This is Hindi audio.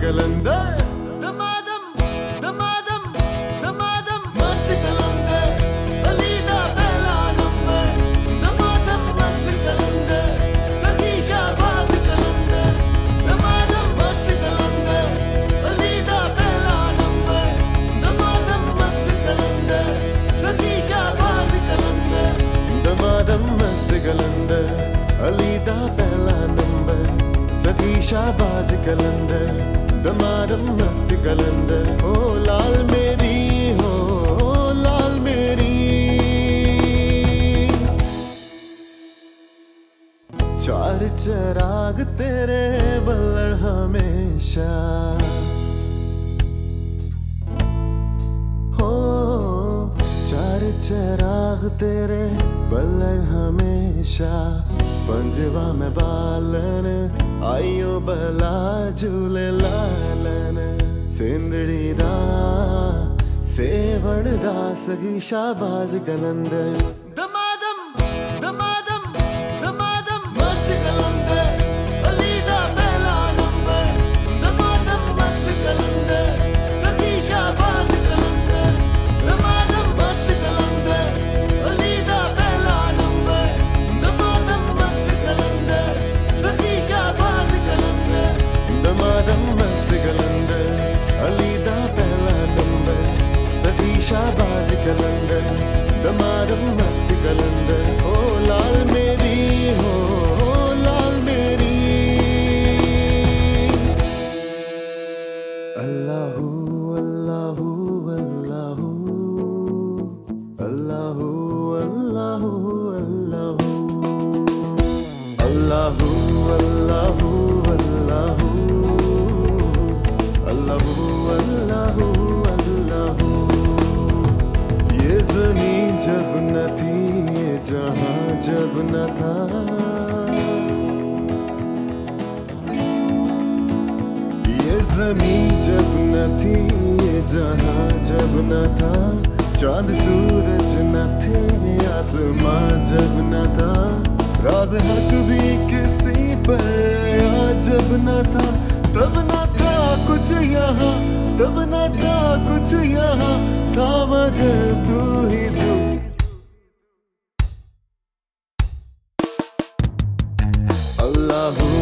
कलंदर दमादम दमादम दमादम मस्त कलंदर अलीदा पहला नंबर दमादम मस्त कलंदर सखी शाहबाज कलंदर दमादम मस्त कलंदर अलीदा पहला नंबर दमादम मस्त कलंदर सखी शाहबाज कलंदर दमादम मस्त कलंदर अलीदा पहला नंबर सखी शाहबाज कलंदर दमादम मस्त कलंदर ओ लाल मेरी हो लाल मेरी चार चराग तेरे बल्लड़ हमेशा हो चार चराग तेरे बल्लड़ हमेशा पंजवा में बालन आइयो बला झूले लालन सिंदड़ी दा सेवड़ दा सगी शाहबाज कलंदर दमादम दमादम दमादम मस्त कलंदर अलीदा पहला नंबर दमादम मस्त कलंदर सगी शाहबाज कलंदर दमादम मस्त कलंदर अलीदा पहला नंबर दमादम मस्त कलंदर सगी शाहबाज कलंदर दमादम मस्त कलंदर अलीदा पहला नंबर सगी शाहबाज कलंदर दमादम मस्त कलंदर ओ लाल मेरी हो लाल मेरी अल्लाहू अल्लाहू अल्लाहू अल्लाहू अल्लाहू अल्लाहू अल्लाहू अल्लाहू अल्लाहू अल्लाहू अल्लाहू ये ज़मीं जब न थी ये जहां जब न था ये ज़मीं जब न थी ये जहां जब न था चांद सूरज न थे आसमां जब न था राज हक भी किसी पर आया जब न था तब न था कुछ यहाँ तब न था कुछ यहाँ था मगर तू ही तू अल्लाहू